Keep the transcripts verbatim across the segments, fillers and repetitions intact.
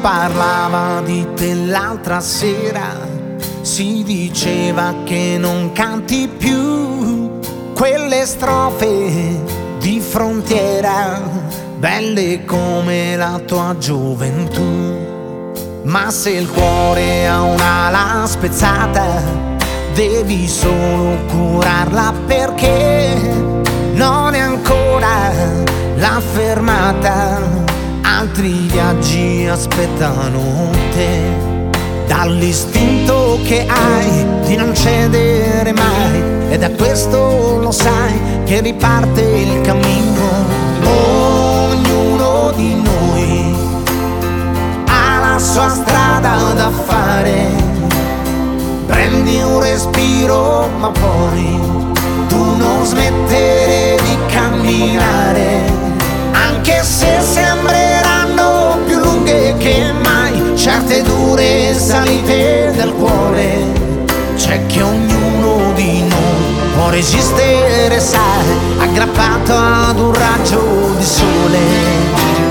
parlava di te l'altra sera, si diceva che non canti più quelle strofe di frontiera, belle come la tua gioventù. Ma se il cuore ha un'ala spezzata, devi solo curarla, perché non è ancora la fermata. Altri viaggi aspettano te. Dall'istinto che hai di non cedere mai, e da questo lo sai che riparte il cammino. Ognuno di noi ha la sua strada da fare. Prendi un respiro, ma poi tu non smettere di camminare, anche se sembreranno più lunghe che mai certe dure salite del cuore. C'è che ognuno di noi può resistere, sai, aggrappato ad un raggio di sole.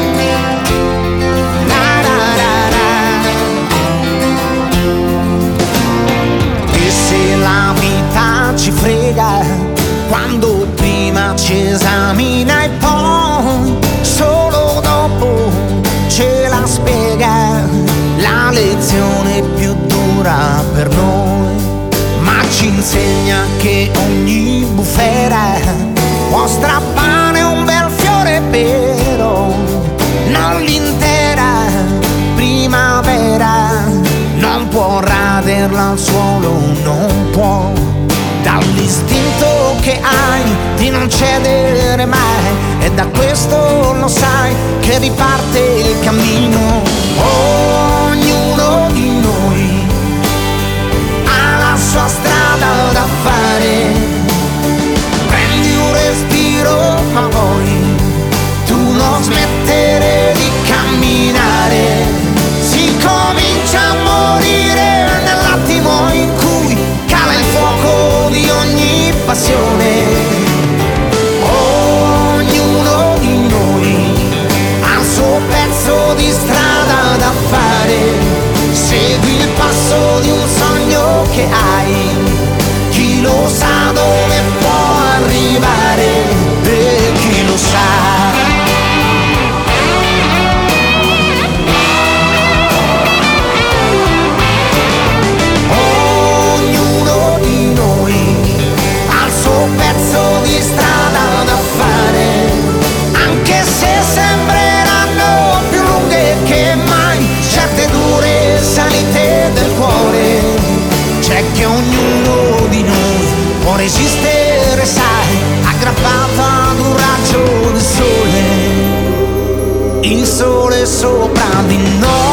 La vita ci frega quando prima ci esamina e poi solo dopo ce la spiega. La lezione più dura per noi, ma ci insegna che ogni bufera può strappare un bel fiore, però non l'intera primavera. Non può raderla al suolo, non può. Dall'istinto che hai di non cedere mai, e da questo lo sai che riparte il cammino. Ognuno di noi ha la sua strada da fare. Prendi un respiro, ma poi tu non smettere di camminare. Si comincia a morire nell'attimo in cui cala il fuoco di ogni passione. Ognuno di noi ha il suo pezzo di strada da fare. Segui il passo di un sogno che hai, chi lo sa dove può arrivare e chi lo sa. Di strada da fare, anche se sembreranno più lunghe che mai certe dure salite del cuore. C'è che ognuno di noi può resistere, sai, aggrappato ad un raggio del sole. Il sole sopra di noi.